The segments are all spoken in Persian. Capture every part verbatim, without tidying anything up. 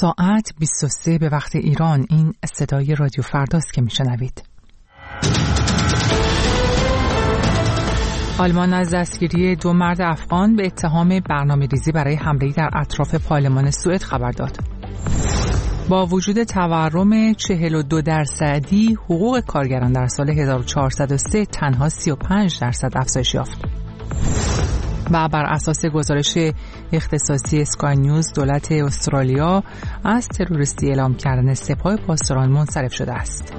ساعت بیست و سه به وقت ایران. این صدای رادیو فرداست که میشنوید. آلمان از دستگیری دو مرد افغان به اتهام برنامه‌ریزی برای حمله در اطراف پارلمان سوئد خبر داد. با وجود تورم چهل و دو درصدی، حقوق کارگران در سال هزار و چهارصد و سه تنها سی و پنج درصد افزایش یافت. و بر اساس گزارش اختصاصی اسکای نیوز، دولت استرالیا از تروریستی اعلام کردن سپاه پاسداران منصرف شده است.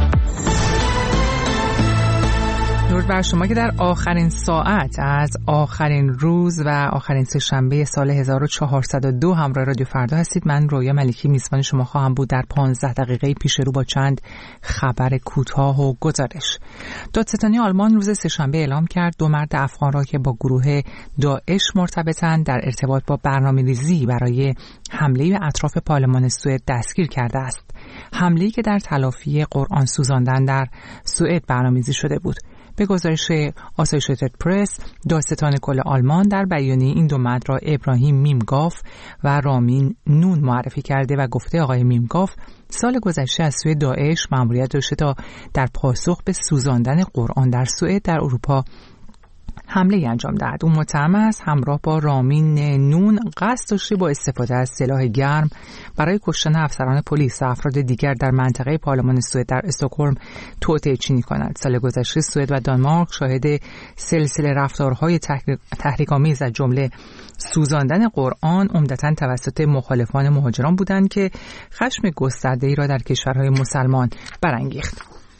درود بر شما که در آخرین ساعت از آخرین روز و آخرین سه‌شنبه سال هزار و چهارصد و دو همراه رادیو فردا هستید. من رویا ملکی میزبان شما خواهم بود در پانزده دقیقه پیش رو با چند خبر کوتاه و گزارش. دادستانی آلمان روز سه‌شنبه اعلام کرد دو مرد افغان را که با گروه داعش مرتبطند در ارتباط با برنامه‌ریزی برای حمله به اطراف پارلمان سوئد دستگیر کرده است. حمله‌ای که در تلافی قرآن سوزاندن در سوئد برنامه‌ریزی شده بود. به گزارش آسوشییتد پرس، دادستان کل آلمان در بیانیه این دو مرد را ابراهیم میمگاف و رامین نون معرفی کرده و گفته آقای میمگاف سال گذشته از سوی داعش مأموریت داشته تا در پاسخ به سوزاندن قرآن در سوئد در اروپا حمله انجام دهد. اون متهم است همراه با رامین نون قصد داشته با استفاده از سلاح گرم برای کشتن افسران پلیس و افراد دیگر در منطقه پارلمان سوئد در استکهلم توطئه چینی کند. سال گذشته سوئد و دانمارک شاهد سلسله رفتارهای تحریک‌آمیز از جمله سوزاندن قرآن عمدتاً توسط مخالفان مهاجران بودند که خشم گسترده‌ای را در کشورهای مسلمان برانگیخت.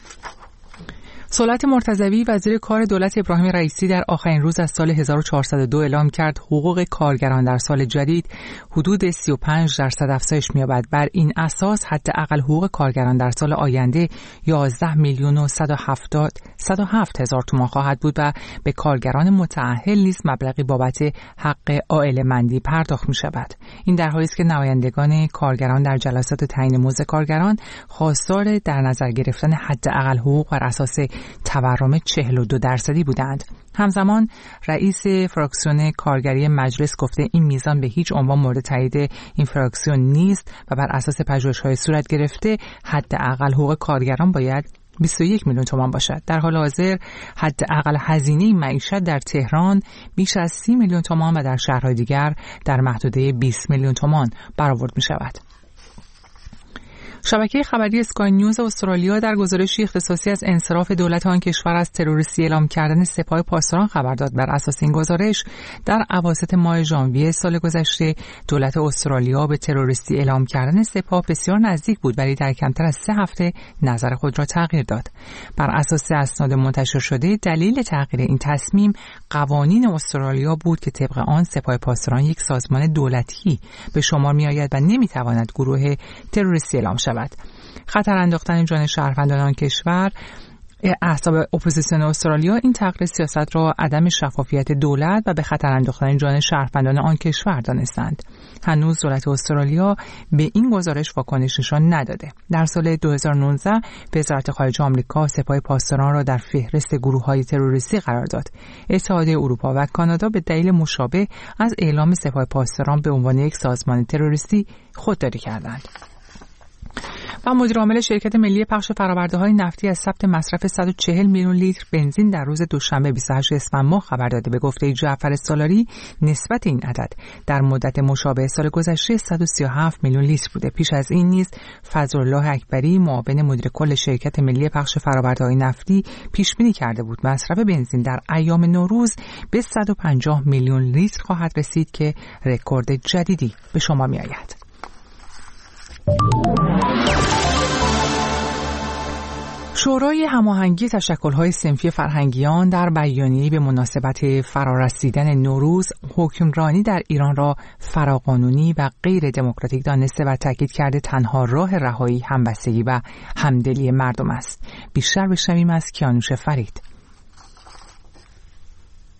صلات مرتضوی وزیر کار دولت ابراهیم رئیسی در آخرین روز از سال هزار و چهارصد و دو اعلام کرد حقوق کارگران در سال جدید حدود سی و پنج درصد افزایش می‌یابد. بر این اساس حداقل حقوق کارگران در سال آینده یازده میلیون و صد و هفت هزار تومان خواهد بود و به کارگران متأهل نیز مبلغی بابت حق عائله‌مندی پرداخت می‌شود. این در حالی است که نمایندگان کارگران در جلسات تعیین موضع کارگران خواستار در نظر گرفتن حداقل حقوق بر اساس تورم چهل و دو درصدی بودند. همزمان رئیس فراکسیون کارگری مجلس گفته این میزان به هیچ عنوان مورد تایید این فراکسیون نیست و بر اساس پژوهش‌های صورت گرفته حداقل حقوق کارگران باید بیست و یک میلیون تومان باشد. در حال حاضر حداقل هزینه معیشت در تهران بیش از سی میلیون تومان و در شهرهای دیگر در محدوده بیست میلیون تومان برآورد می‌شود. شبکه خبری اسکای نیوز استرالیا در گزارشی اختصاصی از انصراف دولت آن کشور از تروریستی اعلام کردن سپاه پاسداران خبر داد. بر اساس این گزارش در اواسط ماه ژانویه سال گذشته دولت استرالیا به تروریستی اعلام کردن سپاه بسیار نزدیک بود، ولی در کمتر از سه هفته نظر خود را تغییر داد. بر اساس اسناد منتشر شده دلیل تغییر این تصمیم قوانین استرالیا بود که طبق آن سپاه پاسداران یک سازمان دولتی به شمار می‌آید و نمی‌تواند گروه تروریستی اعلام شود. خطر انداختن جان شهروندان آن کشور احزاب اپوزیسیون استرالیا این تغییر سیاست را عدم شفافیت دولت و به خطر انداختن جان شهروندان آن کشور دانستند. هنوز دولت استرالیا به این گزارش واکنش نشان نداده. در سال دو هزار و نوزده وزارت خارجه آمریکا سپاه پاسداران را در فهرست گروه‌های تروریستی قرار داد. اتحادیه اروپا و کانادا به دلیل مشابه از اعلام سپاه پاسداران به عنوان یک سازمان تروریستی خودداری کردند. و مدیر عامل شرکت ملی پخش فرآورده‌های نفتی از ثبت مصرف صد و چهل میلیون لیتر بنزین در روز دوشنبه بیست و هشت اسفند ماه خبر داده. به گفته جعفر سالاری نسبت این عدد در مدت مشابه سال گذشته صد و سی و هفت میلیون لیتر بوده. پیش از این نیز فضلالله اکبری معاون مدیر کل شرکت ملی پخش فرآورده‌های نفتی پیش بینی کرده بود مصرف بنزین در ایام نوروز به صد و پنجاه میلیون لیتر خواهد رسید که رکورد جدیدی به شمار می‌آید. شورای هماهنگی تشکل‌های صنفی فرهنگیان در بیانیه‌ای به مناسبت فرارسیدن نوروز حکمرانی در ایران را فراقانونی و غیر دموکراتیک دانسته و تاکید کرده تنها راه رهایی همبستگی و همدلی مردم است. بیشتر بشنویم از کیانوش فرید.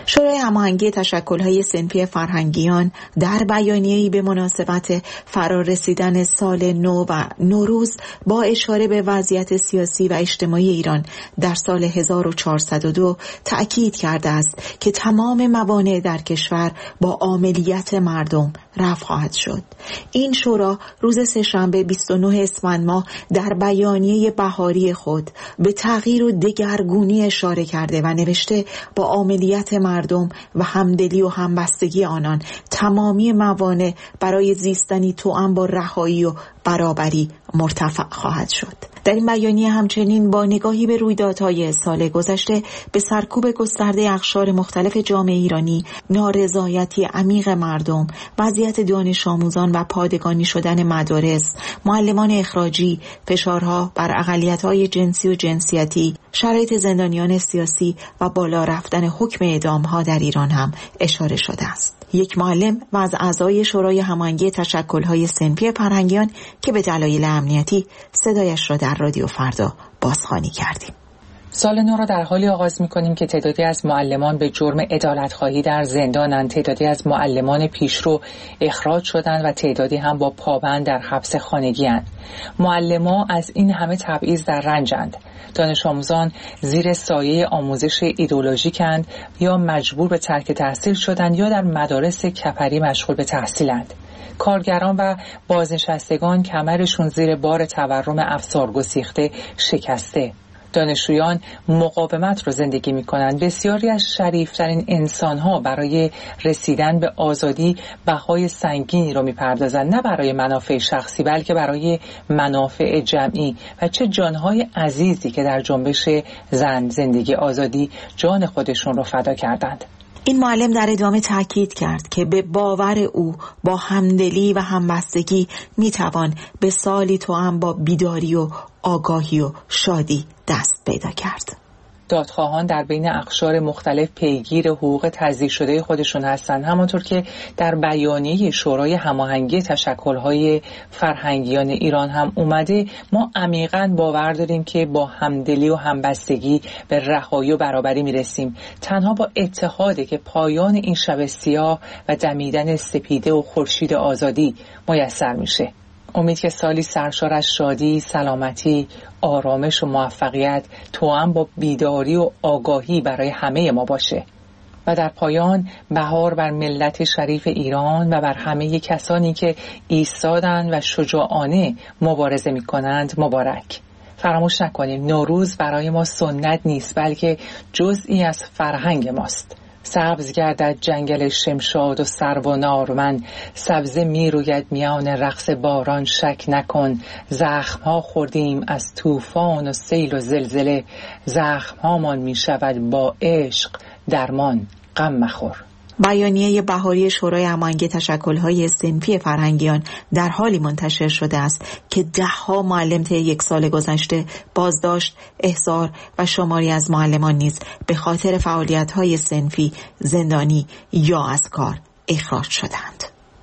شورای هماهنگی تشکل‌های صنفی فرهنگیان در بیانیه‌ای به مناسبت فرارسیدن سال نو و نوروز با اشاره به وضعیت سیاسی و اجتماعی ایران در سال هزار و چهارصد و دو تأکید کرده است که تمام موانع در کشور با عاملیت مردم رفع خواهد شد. این شورا روز سه‌شنبه بیست و نه اسفند ماه در بیانیه بهاری خود به تغییر و دگرگونی اشاره کرده و نوشته با عاملیت مردم و همدلی و همبستگی آنان تمامی موانع برای زیستنی توأم با رهایی و برابری مرتفع خواهد شد. در این بیانیه همچنین با نگاهی به رویدادهای سال گذشته به سرکوب گسترده اقشار مختلف جامعه ایرانی، نارضایتی عمیق مردم، وضعیت دانش آموزان و پادگانی شدن مدارس، معلمان اخراجی، فشارها بر اقلیت‌های جنسی و جنسیتی، شرایط زندانیان سیاسی و بالا رفتن حکم اعدام‌ها در ایران هم اشاره شده است. یک معلم و از اعضای شورای هماهنگی تشکل‌های صنفی فرهنگیان که به دلایل امنیتی صدایش را در رادیو فردا بازخوانی کردیم. سال نو را در حالی آغاز می‌کنیم که تعدادی از معلمان به جرم عدالت‌خواهی در زندانند، تعدادی از معلمان پیشرو اخراج شدند و تعدادی هم با پابند در حبس خانگی‌اند. معلمان از این همه تبعیض در رنجند. دانش آموزان زیر سایه آموزش ایدئولوژیکند یا مجبور به ترک تحصیل شدند یا در مدارس کپری مشغول به تحصیلند. کارگران و بازنشستگان کمرشون زیر بار تورم افسارگسیخته شکسته. دانشجویان مقاومت رو زندگی می کنند. بسیاری از شریفترین انسان‌ها برای رسیدن به آزادی بهای سنگینی رو می پردازند، نه برای منافع شخصی بلکه برای منافع جمعی. و چه جانهای عزیزی که در جنبش زن زندگی آزادی جان خودشون رو فدا کردند. این معلم در ادامه تاکید کرد که به باور او با همدلی و همبستگی میتوان به سالی توأم با بیداری و آگاهی و شادی دست پیدا کرد. دادخواهان در بین اقشار مختلف پیگیر حقوق تضییع شده خودشون هستند. همانطور که در بیانیه شورای هماهنگی تشکل‌های فرهنگیان ایران هم اومده، ما عمیقاً باور داریم که با همدلی و همبستگی به رهایی و برابری میرسیم. تنها با اتحاده که پایان این شب سیاه و دمیدن سپیده و خورشید آزادی میسر میشه. امید که سالی سرشار از شادی، سلامتی، آرامش و موفقیت توأم با بیداری و آگاهی برای همه ما باشه. و در پایان بهار بر ملت شریف ایران و بر همه کسانی که ایستادند و شجاعانه مبارزه می کنند مبارک. فراموش نکنیم نوروز برای ما سنت نیست بلکه جزئی از فرهنگ ماست. سبز گردد جنگل شمشاد و سرو و نارمن، سبزه می روید میان رقص باران شک نکن. زخم ها خوردیم از طوفان و سیل و زلزله، زخم هامان می شود با عشق درمان غم مخور. بیانیه بهاری شورای هماهنگی تشکل‌های صنفی فرهنگیان در حالی منتشر شده است که ده‌ها معلم طی یک سال گذشته بازداشت، احضار و شماری از معلمان نیز به خاطر فعالیت‌های صنفی زندانی یا از کار اخراج شدند.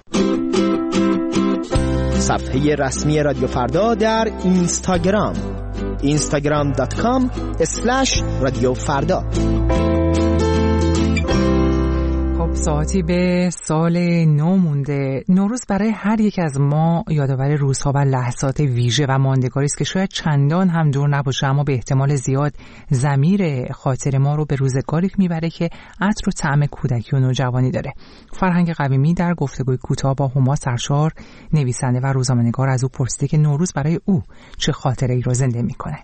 صفحه رسمی رادیو فردا در اینستاگرام اینستاگرام دات کام اسلش رادیو فردا. ساعتی به سال نو مونده. نوروز برای هر یک از ما یادآور روزها و لحظات ویژه و ماندگاری است که شاید چندان هم دور نباشه، اما به احتمال زیاد ضمیر خاطر ما رو به روزگاری میبره که عطر و طعم کودکی و نوجوانی داره. فرهنگ قویمی در گفتگوی کوتاه با هما سرشار، نویسنده و روزنامه‌نگار، از او پرسیده که نوروز برای او چه خاطره‌ای رو زنده میکنه.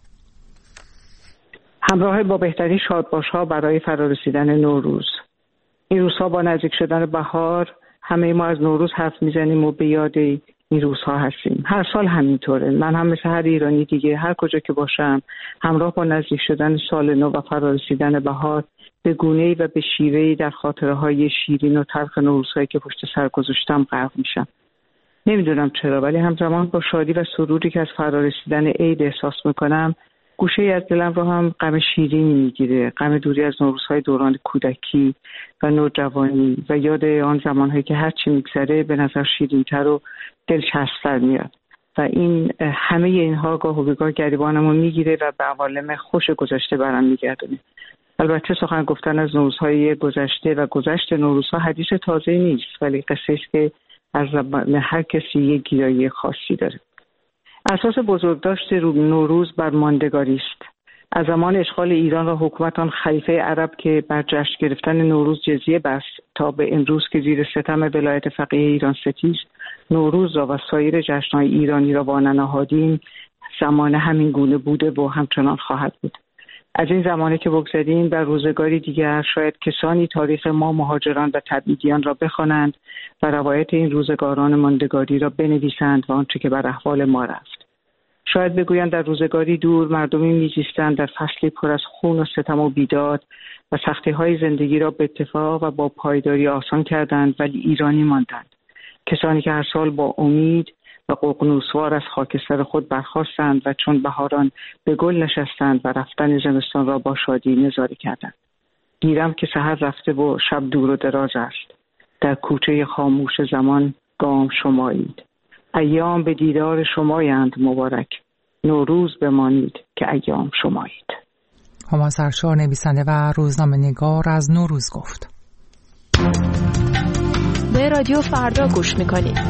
همراه با بهترین شادباش‌ها برای فرارسیدن نوروز. این روزها با نزدیک شدن بهار همه ما از نوروز حرف میزنیم و به یاد این روزها هستیم. هر سال همینطوره. من هم مثل هر ایرانی دیگه هر کجا که باشم همراه با نزدیک شدن سال نو و فرارسیدن بهار به گونه‌ای و به شیوه‌ای در خاطره‌های شیرین و تلخ نوروزهایی که پشت سر گذاشتم غرق میشم. نمیدونم چرا، ولی همزمان با شادی و سروری که از فرارسیدن عید احساس میکنم، گوشه‌ای از دلم رو هم غم شیرینی میگیره، غم دوری از نوروزهای دوران کودکی و نوجوانی و یاد آن زمانهایی که هر چی میگذره به نظر شیرین‌تر و دلچسب‌تر میاد و این همه اینها گاه و بیگاه گریبانمو میگیره و به عوالم خوش گذشته برام میگردونه. البته سخن گفتن از نوروزهای گذشته و گذشت نوروزها حدیث تازه نیست، ولی قصه است که از زبان هر کسی یک گیرایی خاصی داره. اساس بزرگداشت نوروز بر ماندگاری است. از زمان اشغال ایران و حکومت آن خلیفه عرب که بر جشن گرفتن نوروز جزیه بست تا به امروز که زیر ستم ولایت فقیه ایران ستیز، نوروز را و سایر جشن‌های ایرانی را وانه نهادیم، زمان همین گونه بوده و همچنان خواهد بود. از این زمانه که بگذریم در روزگاری دیگر شاید کسانی تاریخ ما مهاجران و تبعیدیان را بخوانند و روایت این روزگاران ماندگاری را بنویسند و آنچه که بر احوال ما رفت. شاید بگویند در روزگاری دور مردمی می‌زیستند در فصلی پر از خون و ستم و بیداد و سختی‌های زندگی را به اتفاق و با پایداری آسان کردند، ولی ایرانی ماندند. کسانی که هر سال با امید و ققنوسوار از خاکستر خود برخاستند و چون بهاران به گل نشستند و رفتن زمستان را با شادی نظاره کردند. گیرم که سحر رفته و شب دور و دراز است. در کوچه خاموش زمان گام شمایید. ایام به دیدار شمایند مبارک. نوروز بمانید که ایام شمایید. هما سرشار نویسنده و روزنامه نگار از نوروز گفت. به رادیو فردا گوش میکنید.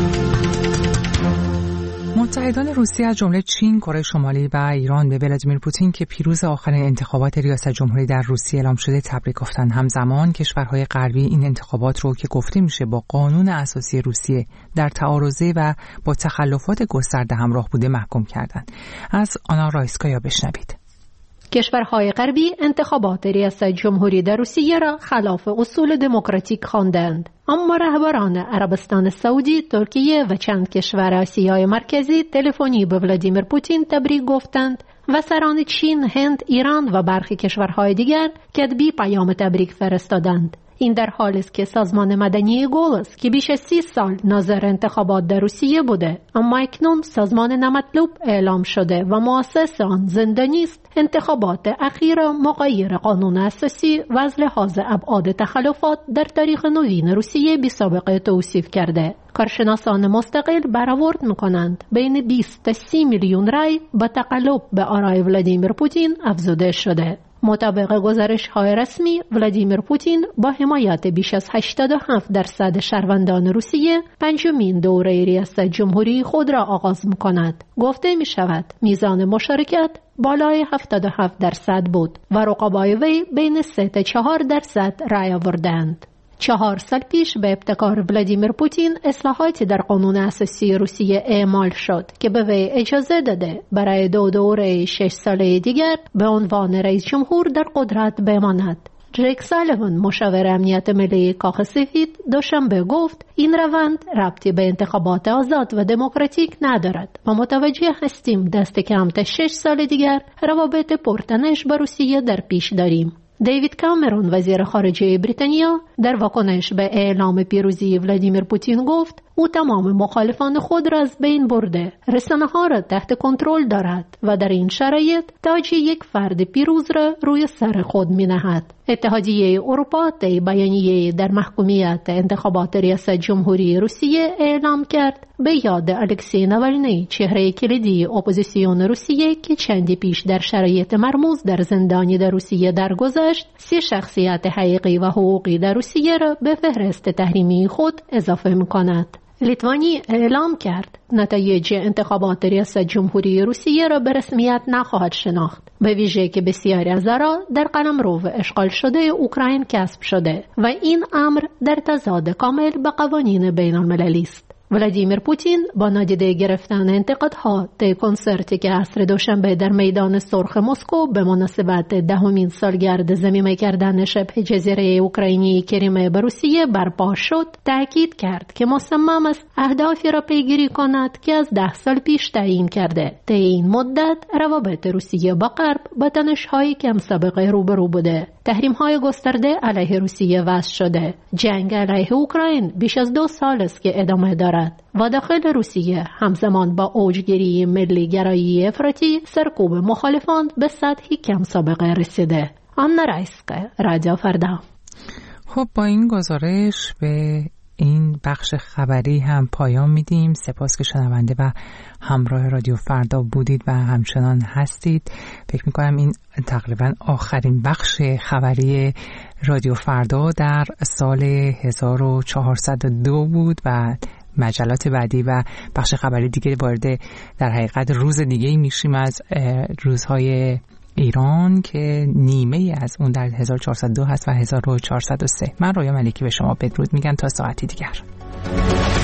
متحدان روسیه از جمله چین، کره شمالی و ایران به ولادیمیر پوتین که پیروز آخرین انتخابات ریاست جمهوری در روسیه اعلام شده تبریک گفتند. همزمان کشورهای غربی این انتخابات رو که گفته میشه با قانون اساسی روسیه در تعارضه و با تخلفات گسترده همراه بوده محکوم کردند. از آنا رایسکایا بشنوید. کشورهای غربی انتخابات ریاست جمهوری در روسیه را خلاف اصول دموکراتیک خواندند، اما رهبران عربستان سعودی، ترکیه و چند کشور آسیای مرکزی تلفنی به ولادیمیر پوتین تبریک گفتند و سران چین، هند، ایران و برخی کشورهای دیگر کتبی پیام تبریک فرستادند. این در حالی است که سازمان مدنی گولس که بیش از سی سال ناظر انتخابات در روسیه بوده، اما اکنون سازمان نامطلوب اعلام شده و مؤسس آن زندانی است، انتخابات اخیر مغایر قانون اساسی و از لحاظ ابعاد تخلفات در تاریخ نوین روسیه بی سابقه توصیف کرده. کارشناسان مستقل برآورد می‌کنند بین بیست تا سی میلیون رای با تقلب به آرای ولادیمیر پوتین افزوده شده. مطابق گزارش‌های رسمی، ولادیمیر پوتین با حمایت بیش از هشتاد و هفت درصد شهروندان روسیه پنجمین دوره ریاست جمهوری خود را آغاز می‌کند. گفته می‌شود میزان مشارکت بالای هفتاد و هفت درصد بود و رقبای وی بین سه تا چهار درصد رای آوردند. چهار سال پیش به ابتکار ولادیمیر پوتین اصلاحاتی در قانون اساسی روسیه اعمال شد که به وی اجازه داده برای دو دوره شش ساله دیگر به عنوان رئیس جمهور در قدرت بماند. جیک سالیوان، مشاور امنیت ملی کاخ سفید، دوشنبه گفت این روند ربطی به انتخابات آزاد و دموکراتیک ندارد و متوجه هستیم دست کم تا شش سال دیگر روابط پرتنش با روسیه در پیش داریم. دیوید کامرون، وزیر خارجه بریتانیا، در واکنش به اعلام پیروزی ولادیمیر پوتین گفت او تمام مخالفان خود را از بین برده، رسانه‌ها را تحت کنترل دارد و در این شرایط تاج یک فرد پیروز را روی سر خود می‌نهد. اتحادیه اروپا طی بیانیه در محکومیت انتخابات ریاست جمهوری روسیه اعلام کرد به یاد الکسی ناوالنی، چهره کلیدی اپوزیسیون روسیه که چندی پیش در شرایط مرموز در زندانی در روسیه درگذشت، سی شخصیت حقیقی و حقوقی در روسیه را به فهرست تحریمی خود اضافه می‌کند. لیتوانی اعلام کرد نتایج انتخابات ریاست جمهوری روسیه را به رسمیت نخواهد شناخت، به ویژه که بسیاری از آنها در قلمرو اشغال شده اوکراین کسب شده و این امر در تضاد کامل با قوانین بین المللی است. ولادیمیر پوتین با نادیده گرفتن انتقادها طی کنسرتی که عصر دوشنبه در میدان سرخ مسکو به مناسبت دهمین سالگرد ضمیمه کردن شبه جزیره اوکراینی کریمه به روسیه برپا شد، تاکید کرد که مصمم است اهدافی را پیگیری کند که از ده سال پیش تعیین کرده. طی این مدت روابط روسیه با غرب با تنش‌های کم سابقه روبرو بوده. تحریم‌های گسترده علیه روسیه وضع شده. جنگ علیه اوکراین بیش از دو سال است که ادامه دارد و داخل روسیه همزمان با اوجگیری ملی گرایی افراطی سرکوب مخالفان به سطحی کم سابقه رسیده. آنا رایسکایا، رادیو فردا. خب با این گزارش به این بخش خبری هم پایان میدیم. سپاس که شنونده و همراه رادیو فردا بودید و همچنان هستید. فکر میکنم این تقریبا آخرین بخش خبری رادیو فردا در سال هزار و چهارصد و دو بود و مجلات بعدی و بخش خبری دیگه وارد در حقیقت روز دیگه میشیم از روزهای ایران که نیمه از اون در هزار و چهارصد و دو هست و هزار و چهارصد و سه. من رویا ملکی به شما بدرود میگم تا ساعتی دیگر.